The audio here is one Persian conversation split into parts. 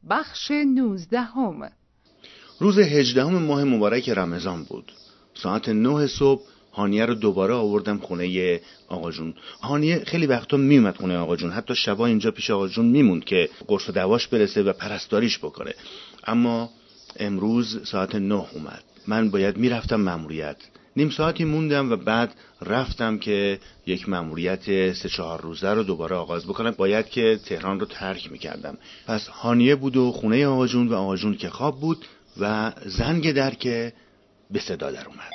بخش 19. روز 18 ماه مبارک رمضان بود. ساعت 9 صبح هانیه رو دوباره آوردم خونه آقا جون. هانیه خیلی وقتا میومد خونه آقا جون، حتی شبا اینجا پیش آقا جون میموند که قرص و دواش برسه و پرستاریش بکنه. اما امروز ساعت 9 اومد. من باید میرفتم مأموریت. نیم ساعتی موندم و بعد رفتم که یک مأموریت 3-4 روزه رو دوباره آغاز بکنم. باید که تهران رو ترک میکردم. پس هانیه بود و خونه آقا جون و آقا جون که خواب بود و زنگ در که به صدا در اومد.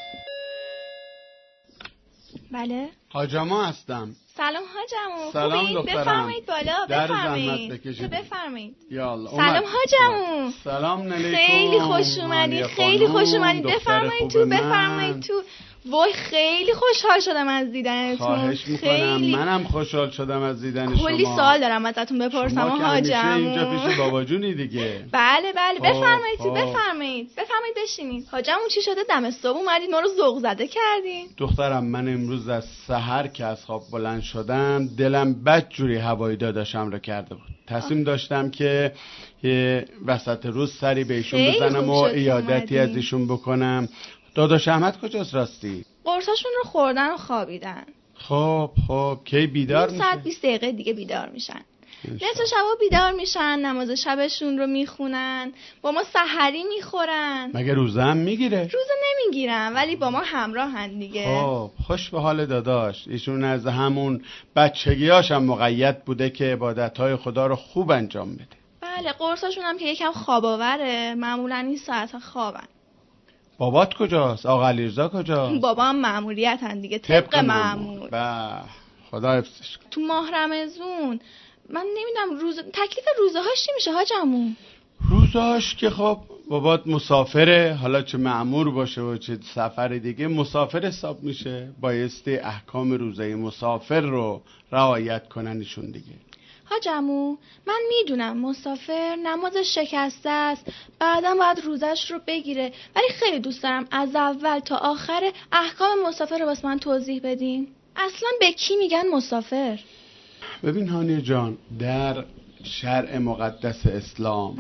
بله حاجما هستم. سلام حاجمو. سلام دخترم. بفرمایید بالا. در بفرمایید. زحمت بکشید. بفرمایید. یالا. سلام حاجمو. سلام علیکم. خیلی خوش اومدید. خیلی خوش اومدید. بفرمایید تو. بفرمایید تو. وای خیلی خوشحال شدم از دیدنتون. خواهش میکنم. منم خوشحال شدم از دیدن شما. کلی سوال دارم ازتون بپرسم حاجمو. اینجا پیش بابا جونی دیگه. بله بفرمایید تو. بفرمایید بشینید. حاجمو چی شده دم صبح اومدید ما رو ذوق زده کردین؟ دخترم من امروز از سحر که از خواب بلند شدم دلم بدجوری هوایی داداشم رو کرده بود. تصمیم داشتم که وسط روز سری بهشون بزنم و عیادتی از ایشون بکنم. داداش احمد کجاست راستی؟ قرصاشون رو خوردن و خوابیدن. خب کی بیدار میشه؟ ساعت 20 دقیقه دیگه بیدار میشن. نصف شبا بیدار میشن، نماز شبشون رو میخونن، با ما سحری میخورن. مگه روزه هم میگیره؟ روزه نمیگیرن ولی با ما همراهن دیگه. خب خوش به حال داداش. ایشون از همون بچگیاش هم مقید بوده که عبادتهای خدا رو خوب انجام بده. بله قرصاشون هم که یکم خواباوره، معمولا این ساعت خوابن. بابات کجاست؟ آقا علیرضا کجاست؟ بابا هم مأموریتن دیگه طبق معمول. خدا حفظش کنه. تو ماه رمضان من نمیدونم تکلیف روزه هاش چی میشه حاجمون؟ روزه هاش که خب بابات مسافره، حالا چه مأمور باشه و چه سفر دیگه مسافر حساب میشه. بایستی احکام روزه مسافر رو رعایت کنن ایشون دیگه. حاجمو من میدونم مسافر نمازش شکسته است، بعدا باید روزش رو بگیره، ولی خیلی دوست دارم از اول تا آخر احکام مسافر رو واسه من توضیح بدین. اصلا به کی میگن مسافر؟ ببین هانیه جان، در شرع مقدس اسلام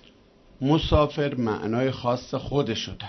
مسافر معنای خاص خودشو داره.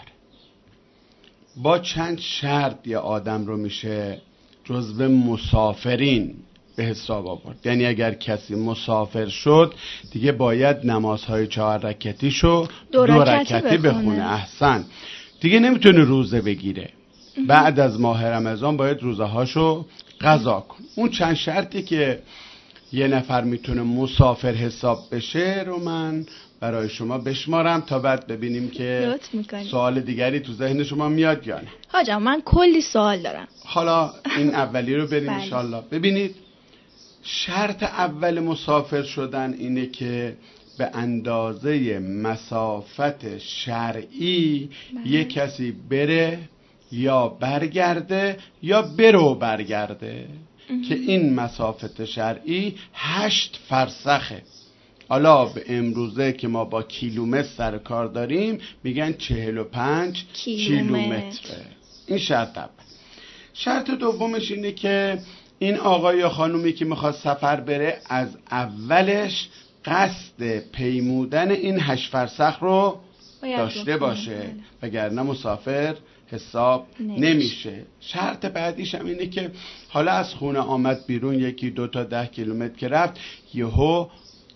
با چند شرط یه آدم رو میشه جزو مسافرین به حساب آورد. یعنی اگر کسی مسافر شد دیگه باید نمازهای 4 رکعتیشو 2 رکعتی بخونه. احسن. دیگه نمیتونه روزه بگیره. بعد از ماه رمضان باید روزه هاشو قضا کنه. اون چند شرطی که یه نفر میتونه مسافر حساب بشه رو من برای شما بشمارم تا بعد ببینیم که سوال دیگری تو ذهن شما میاد یا نه. حاجم من کلی سوال دارم. حالا این اولی رو بریم انشالله. ببینید شرط اول مسافر شدن اینه که به اندازه مسافت شرعی یک کسی بره یا برگرده یا برو برگرده که این مسافت شرعی 8 فرسخه. حالا به امروزه که ما با کیلومتر سر کار داریم میگن 45 کیلومتره. این شرط اول. شرط دومش اینه که این آقای یا خانومی که میخواد سفر بره از اولش قصد پیمودن این 8 فرسخ رو داشته باشه، وگرنه مسافر حساب نمیشه. شرط بعدیش هم اینه که حالا از خونه آمد بیرون 1-2 تا 10 کیلومتر که رفت یهو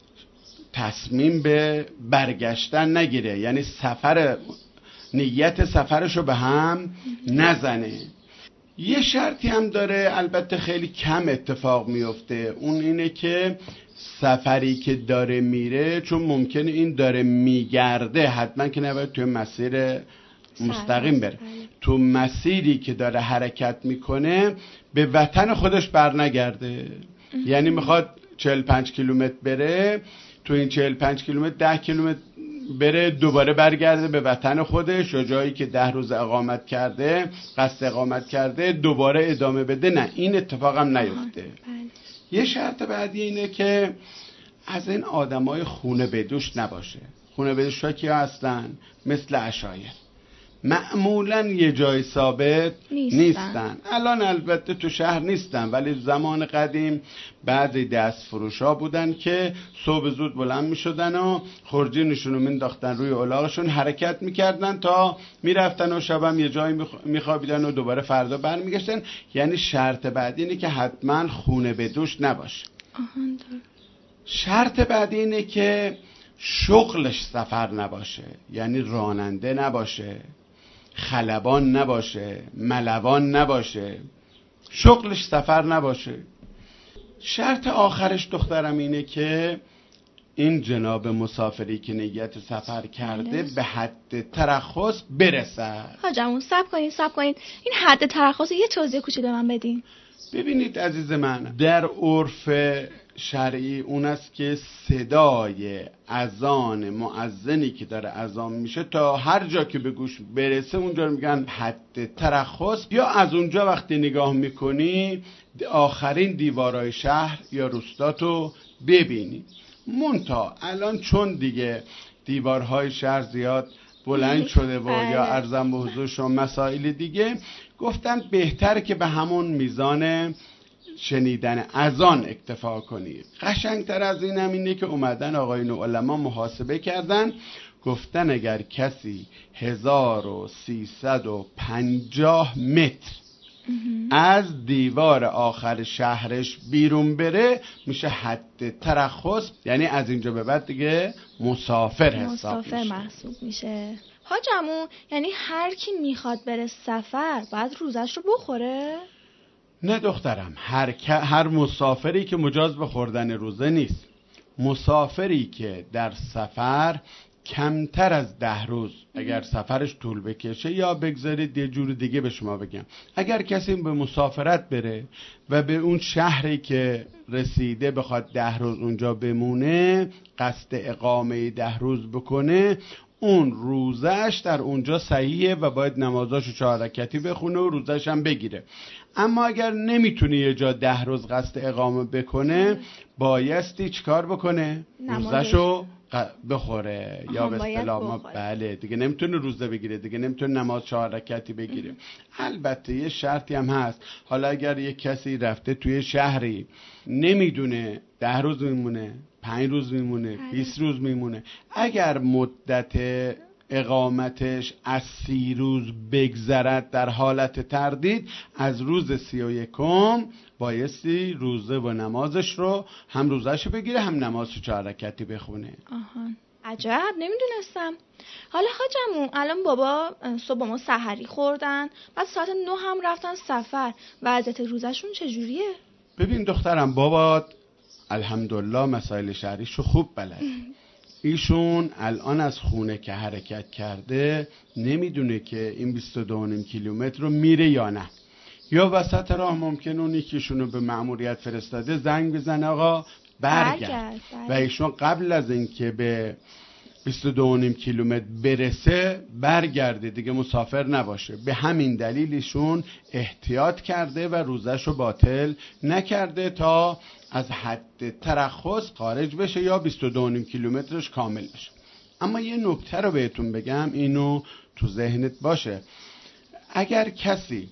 تصمیم به برگشتن نگیره، یعنی نیت سفرشو به هم نزنه. یه شرطی هم داره، البته خیلی کم اتفاق میفته، اون اینه که سفری که داره میره چون ممکنه این داره میگرده، حتما که نباید توی مسیر مستقیم بره، تو مسیری که داره حرکت میکنه به وطن خودش برنگرده. یعنی میخواد 45 کیلومتر بره، تو این 45 کیلومتر 10 کیلومتر بره دوباره برگرده به وطن خودش، یا جایی که 10 روز اقامت کرده قصد اقامت کرده دوباره ادامه بده. نه، این اتفاق هم نیفته. یه شرط بعدی اینه که از این آدمای خونه بدوش نباشه. خونه بدوش ها کیا هستن؟ مثل عشایر. معمولا یه جای ثابت نیستن. الان البته تو شهر نیستن، ولی زمان قدیم بعضی دست فروش ها بودن که صبح زود بلند می شدن و خورجینشون رو مینداختن روی الاغشون، حرکت میکردن تا میرفتن و شبم یه جایی میخوابیدن و دوباره فردا برمیگشتن. یعنی شرط بعدی اینه که حتما خونه به دوش نباشه. شرط بعدی اینه که شغلش سفر نباشه، یعنی راننده نباشه، خلبان نباشه، ملوان نباشه، شغلش سفر نباشه. شرط آخرش دخترم اینه که این جناب مسافری که نیت سفر کرده به حد ترخص برسد. حاجمون صبر کنین این حد ترخص یه توضیح کوچیک به من بدین. ببینید عزیز من، در عرف شرعی اون است که صدای اذان مؤذنی که داره اذان میشه تا هر جا که به گوش برسه اونجا رو میگن حد ترخص. یا از اونجا وقتی نگاه میکنی آخرین دیوارای شهر یا روستاتو ببینی. منتها الان چون دیگه دیوارهای شهر زیاد بلند شده و یا ارزم به حضور شما مسائل دیگه، گفتن بهتر که به همون میزان شنیدن اذان اکتفا کنید. قشنگتر از این هم اینه که اومدن آقایون علما محاسبه کردن، گفتن اگر کسی 1350 متر از دیوار آخر شهرش بیرون بره میشه حد ترخص، یعنی از اینجا به بعد دیگه مسافر محسوب میشه. حاجمون یعنی هر کی میخواد بره سفر باید روزش رو بخوره؟ نه دخترم، هر مسافری که مجاز به خوردن روزه نیست. مسافری که در سفر کمتر از 10 روز اگر سفرش طول بکشه، یا بگذارید یه جور دیگه به شما بگم، اگر کسی به مسافرت بره و به اون شهری که رسیده بخواد 10 روز اونجا بمونه، قصد اقامه 10 روز بکنه، اون روزش در اونجا صحیحه و باید نمازاشو 4 رکعتی بخونه و روزش هم بگیره. اما اگر نمیتونه یه جا 10 روز قصد اقامه بکنه، بایستی چیکار بکنه؟ روزشو بخوره. یا به اصطلاح بله دیگه نمیتونه روزه بگیره، دیگه نمیتونه نماز 4 رکعتی بگیره. البته یه شرطی هم هست. حالا اگر یه کسی رفته توی شهری نمیدونه 10 روز میمونه، 5 روز میمونه، 20 روز میمونه، اگر مدت اقامتش از 30 روز بگذرد در حالت تردید، از روز 31 بایستی روزه و نمازش رو هم روزش بگیره هم نمازش 4 رکعتی بخونه. عجب، نمیدونستم. حالا حاجمون الان بابا صبح ما سحری خوردن، بعد ساعت 9 هم رفتن سفر، وضعیت روزشون چجوریه؟ ببین دخترم، بابا الحمدلله مسائل شهریشو خوب بلد. ایشون الان از خونه که حرکت کرده نمیدونه که این 22.5 کیلومتر رو میره یا نه. یا وسط راه ممکنه اون یکیشونو به مأموریت فرستاده زنگ بزنه آقا برگرد. و ایشون قبل از اینکه به 22.5 کیلومتر برسه برگرده، دیگه مسافر نباشه. به همین دلیل ایشون احتیاط کرده و روزشو باطل نکرده تا از حد ترخص خارج بشه یا 22.5 کیلومترش کامل بشه. اما یه نکته رو بهتون بگم، اینو تو ذهنت باشه. اگر کسی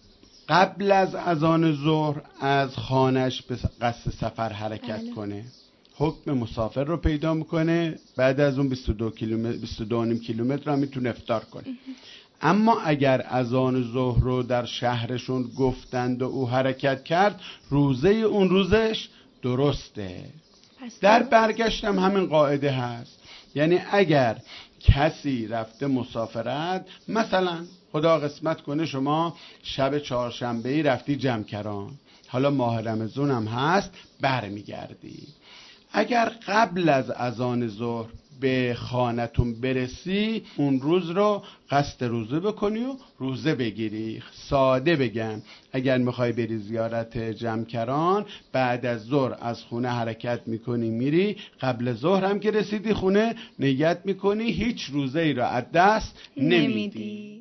قبل از اذان ظهر از خانش به قصد سفر حرکت کنه، حکم مسافر رو پیدا میکنه. بعد از اون 22.5 کیلومتر هم میتونه افطار کنه. اما اگر اذان ظهر رو در شهرشون گفتند و او حرکت کرد، روزه اون روزش درسته. در برگشت هم همین قاعده هست. یعنی اگر کسی رفته مسافرت، مثلا خدا قسمت کنه شما شب چهارشنبه‌ای رفتی جمکران، حالا ماه رمضان هم هست، برمیگردی، اگر قبل از اذان ظهر به خانتون برسی، اون روز رو قصد روزه بکنی و روزه بگیری. ساده بگم، اگر میخوای بری زیارت جمکران، بعد از ظهر از خونه حرکت میکنی میری، قبل ظهر هم که رسیدی خونه نیت میکنی، هیچ روزه ای رو از دست نمیدی.